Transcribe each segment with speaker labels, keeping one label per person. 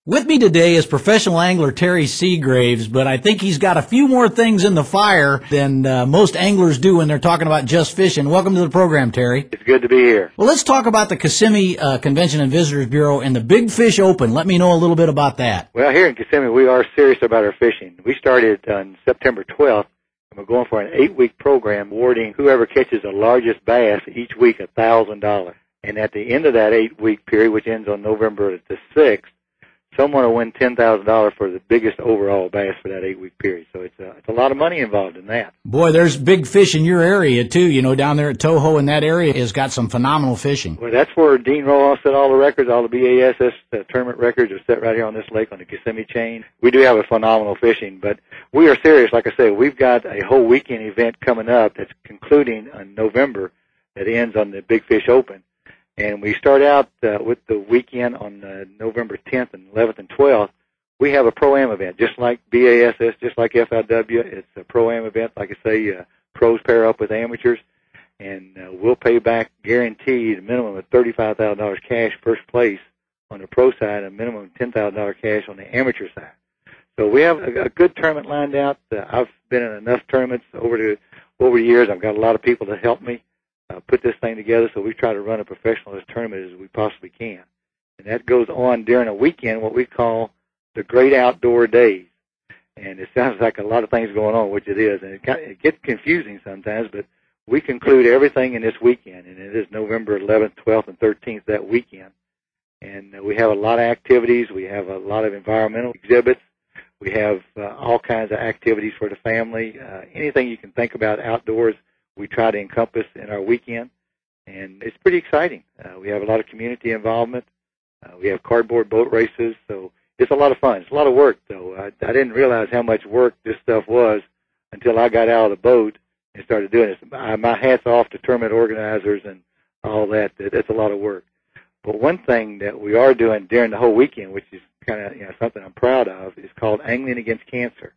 Speaker 1: With me today is professional angler Terry Seagraves, but I think he's got a few more things in the fire than most anglers do when they're talking about just fishing. Welcome to the program, Terry.
Speaker 2: It's good to be here.
Speaker 1: Well, let's talk about the Kissimmee Convention and Visitors Bureau and the Big Fish Open. Let me know a little bit about that.
Speaker 2: Well, here in Kissimmee, we are serious about our fishing. We started on September 12th, and we're going for an 8-week program awarding whoever catches the largest bass each week $1,000. And at the end of that 8-week period, which ends on November the 6th, someone will win $10,000 for the biggest overall bass for that 8-week period. So it's a lot of money involved in that.
Speaker 1: Boy, there's big fish in your area, too. You know, down there at Toho, and that area has got some phenomenal fishing.
Speaker 2: Well, that's where Dean Roloff set all the records. All the BASS tournament records are set right here on this lake on the Kissimmee chain. We do have a phenomenal fishing, but we are serious. Like I say, we've got a whole weekend event coming up that's concluding in November that ends on the Big Fish Open. And we start out with the weekend on November 10th and 11th and 12th. We have a Pro-Am event, just like BASS, just like FIW. It's a Pro-Am event. Like I say, pros pair up with amateurs. And we'll pay back guaranteed a minimum of $35,000 cash first place on the pro side, and a minimum of $10,000 cash on the amateur side. So we have a good tournament lined out. I've been in enough tournaments over the years. I've got a lot of people to help me put this thing together, so we try to run a professional tournament as we possibly can. And that goes on during a weekend, what we call the Great Outdoor Days. And it sounds like a lot of things going on, which it is, and it gets confusing sometimes, but we conclude everything in this weekend, and it is November 11th, 12th, and 13th that weekend. And we have a lot of activities. We have a lot of environmental exhibits. We have all kinds of activities for the family. Anything you can think about outdoors, we try to encompass in our weekend, and it's pretty exciting. We have a lot of community involvement. We have cardboard boat races, so it's a lot of fun. It's a lot of work, though. I didn't realize how much work this stuff was until I got out of the boat and started doing this. My hat's off to tournament organizers and all that. It's a lot of work. But one thing that we are doing during the whole weekend, which is kind of something I'm proud of, is called Angling Against Cancer.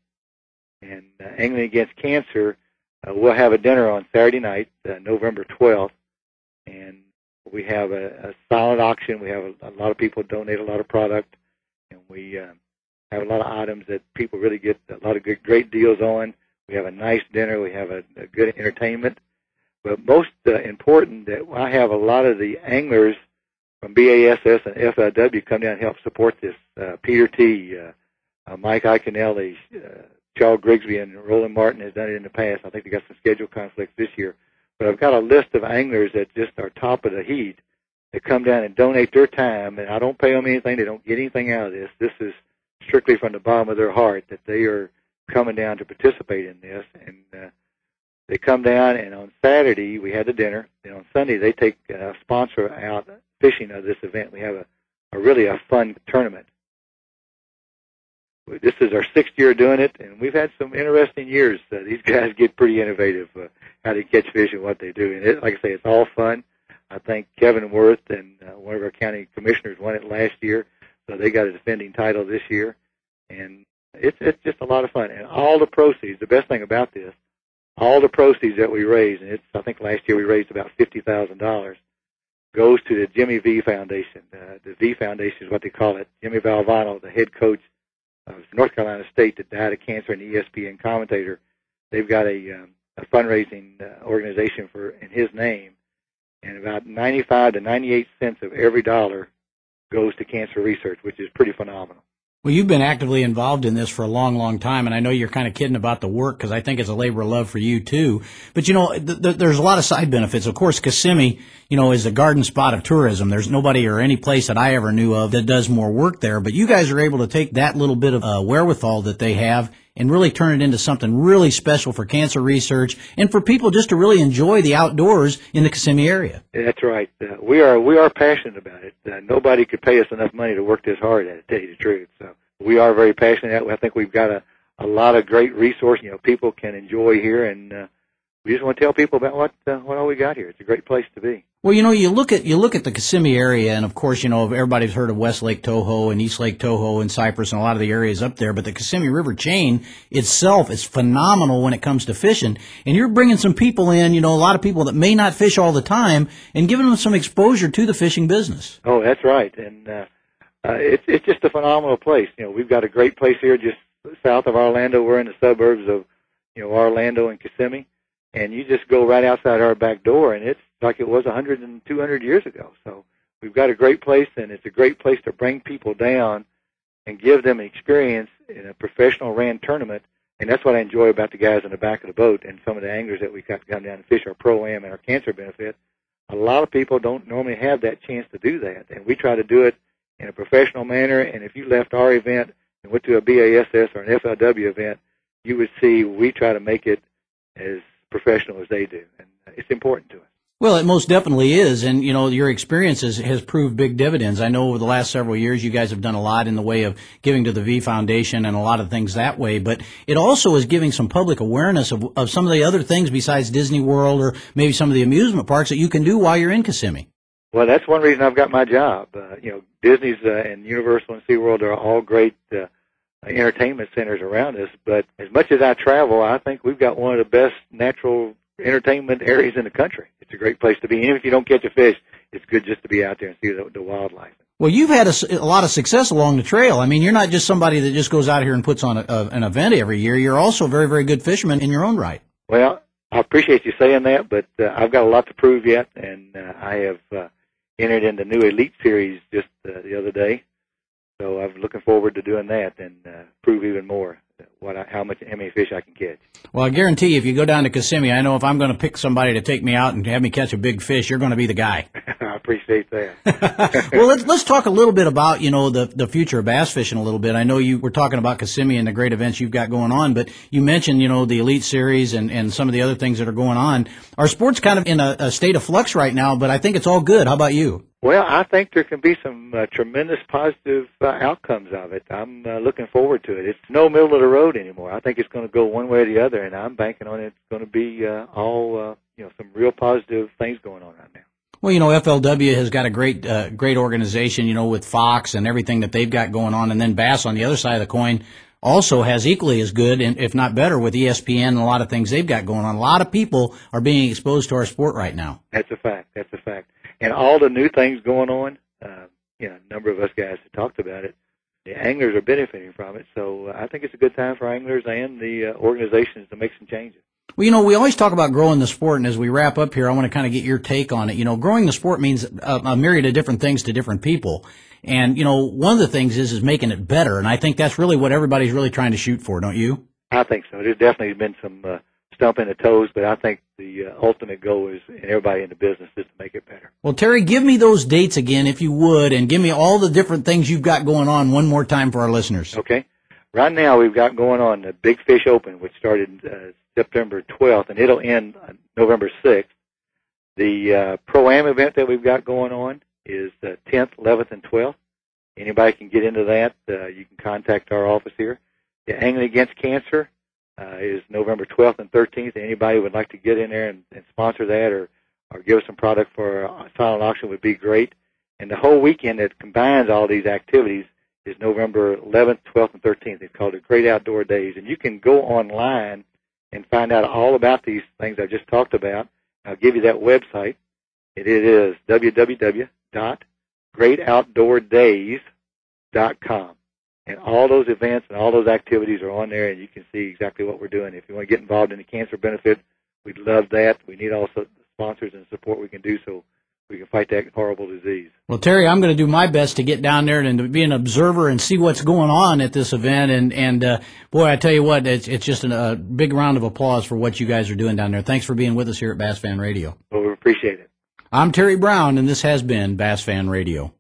Speaker 2: And Angling Against Cancer, we'll have a dinner on Saturday night, November 12th, and we have a silent auction. We have a lot of people donate a lot of product, and we have a lot of items that people really get a lot of great deals on. We have a nice dinner. We have a good entertainment. But most important, that I have a lot of the anglers from BASS and FIW come down and help support this. Peter T., Mike Iaconelli, Charles Grigsby, and Roland Martin has done it in the past. I think they got some schedule conflicts this year. But I've got a list of anglers that just are top of the heat that come down and donate their time, and I don't pay them anything. They don't get anything out of this. This is strictly from the bottom of their heart that they are coming down to participate in this. And they come down, and on Saturday we had the dinner, and on Sunday they take a sponsor out fishing of this event. We have a really fun tournament. This is our 6th year doing it, and we've had some interesting years. These guys get pretty innovative, how they catch fish and what they do. And like I say, it's all fun. I think Kevin Worth and one of our county commissioners won it last year, so they got a defending title this year. And it's just a lot of fun. And all the proceeds, the best thing about this, all the proceeds that we raise, and I think last year we raised about $50,000, goes to the Jimmy V Foundation. The V Foundation is what they call it. Jimmy Valvano, the head coach of North Carolina State that died of cancer and ESPN commentator, they've got a fundraising organization in his name, and about 95 to 98 cents of every dollar goes to cancer research, which is pretty phenomenal.
Speaker 1: Well, you've been actively involved in this for a long, long time, and I know you're kind of kidding about the work because I think it's a labor of love for you, too. But, there's a lot of side benefits. Of course, Kissimmee, is a garden spot of tourism. There's nobody or any place that I ever knew of that does more work there. But you guys are able to take that little bit of wherewithal that they have and really turn it into something really special for cancer research and for people just to really enjoy the outdoors in the Kissimmee area.
Speaker 2: That's right. We are passionate about it. Nobody could pay us enough money to work this hard at it, to tell you the truth. So we are very passionate. I think we've got a lot of great resources, people can enjoy here, and we just want to tell people about what all we got here. It's a great place to be.
Speaker 1: Well, you look at the Kissimmee area, and of course, everybody's heard of West Lake Toho and East Lake Toho and Cypress and a lot of the areas up there, but the Kissimmee River chain itself is phenomenal when it comes to fishing. And you're bringing some people in, a lot of people that may not fish all the time, and giving them some exposure to the fishing business.
Speaker 2: Oh, that's right. And It's just a phenomenal place. You know, we've got a great place here just south of Orlando. We're in the suburbs of, you know, Orlando and Kissimmee, and you just go right outside our back door, and it's like it was 100 and 200 years ago. So we've got a great place, and it's a great place to bring people down and give them an experience in a professional ran tournament. And that's what I enjoy about the guys in the back of the boat and some of the anglers that we got to come down and fish our Pro-Am and our cancer benefit. A lot of people don't normally have that chance to do that, and we try to do it in a professional manner. And if you left our event and went to a BASS or an FLW event, you would see we try to make it as professional as they do, and it's important to us.
Speaker 1: Well, it most definitely is, and you know your experience has proved big dividends. I know over the last several years you guys have done a lot in the way of giving to the V Foundation and a lot of things that way, but it also is giving some public awareness of some of the other things besides Disney World or maybe some of the amusement parks that you can do while you're in Kissimmee.
Speaker 2: Well, that's one reason I've got my job. You know, Disney's and Universal and SeaWorld are all great entertainment centers around us, but as much as I travel, I think we've got one of the best natural entertainment areas in the country. It's a great place to be. Even if you don't catch a fish, it's good just to be out there and see the wildlife.
Speaker 1: Well, you've had a lot of success along the trail. I mean, you're not just somebody that just goes out here and puts on an event every year. You're also a very, very good fisherman in your own right.
Speaker 2: Well, I appreciate you saying that, but I've got a lot to prove yet, and I have entered in the new Elite Series just the other day. So I'm looking forward to doing that and prove even more how many fish I can catch. Well,
Speaker 1: I guarantee you, if you go down to Kissimmee, I know if I'm going to pick somebody to take me out and have me catch a big fish, you're going to be the guy.
Speaker 2: I appreciate that.
Speaker 1: Well, let's talk a little bit about, you know, the future of bass fishing a little bit. I know you were talking about Kissimmee and the great events you've got going on, but you mentioned, you know, the Elite Series and some of the other things that are going on. Our sport's kind of in a state of flux right now, but I think it's all good. How about you?
Speaker 2: Well, I think there can be some tremendous positive outcomes of it. I'm looking forward to it. It's no middle of the road anymore. I think it's going to go one way or the other, and I'm banking on it's going to be all some real positive things going on right now.
Speaker 1: Well, you know, FLW has got a great organization, you know, with Fox and everything that they've got going on, and then Bass on the other side of the coin also has equally as good, and if not better, with ESPN and a lot of things they've got going on. A lot of people are being exposed to our sport right now.
Speaker 2: That's a fact. That's a fact. And all the new things going on, a number of us guys have talked about it. The anglers are benefiting from it, so I think it's a good time for anglers and the organizations to make some changes.
Speaker 1: Well, you know, we always talk about growing the sport, and as we wrap up here, I want to kind of get your take on it. You know, growing the sport means a myriad of different things to different people. And, you know, one of the things is making it better, and I think that's really what everybody's really trying to shoot for, don't you?
Speaker 2: I think so. There's definitely been some stumping the toes, but I think the ultimate goal is, and everybody in the business, is to make it better.
Speaker 1: Well, Terry, give me those dates again, if you would, and give me all the different things you've got going on one more time for our listeners.
Speaker 2: Okay. Right now, we've got going on the Big Fish Open, which started September 12th, and it'll end November 6th. The Pro-Am event that we've got going on is 10th, 11th, and 12th. Anybody can get into that. You can contact our office here. The Angling Against Cancer is November 12th and 13th. Anybody who would like to get in there and sponsor that or give us some product for a silent auction would be great. And the whole weekend that combines all these activities is November 11th, 12th, and 13th. It's called the Great Outdoor Days. And you can go online and find out all about these things I just talked about. I'll give you that website. It is www.greatoutdoordays.com. And all those events and all those activities are on there, and you can see exactly what we're doing. If you want to get involved in the cancer benefit, we'd love that. We need also sponsors and support we can do so we can fight that horrible disease.
Speaker 1: Well, Terry, I'm going to do my best to get down there and to be an observer and see what's going on at this event. And boy, I tell you what, it's just a big round of applause for what you guys are doing down there. Thanks for being with us here at Bass Fan Radio.
Speaker 2: Well, we appreciate it.
Speaker 1: I'm Terry Brown, and this has been Bass Fan Radio.